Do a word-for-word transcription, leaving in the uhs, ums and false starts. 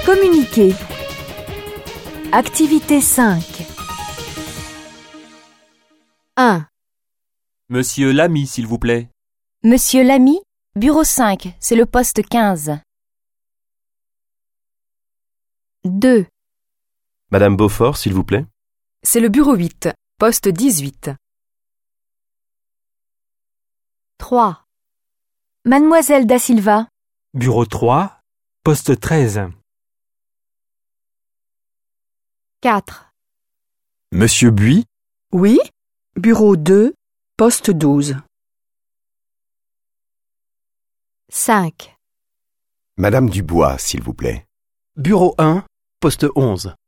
Communiquer. Activité cinq. un. Monsieur Lamy, s'il vous plaît. Monsieur Lamy, bureau cinq, c'est le poste quinze. deux. Madame Beaufort, s'il vous plaît. C'est le bureau huit, poste dix-huit. trois. Mademoiselle Da Silva. Bureau trois, poste treize. quatre. Monsieur Buis, Oui, bureau deux, poste douze. cinq. Madame Dubois, s'il vous plaît. Bureau un, poste onze.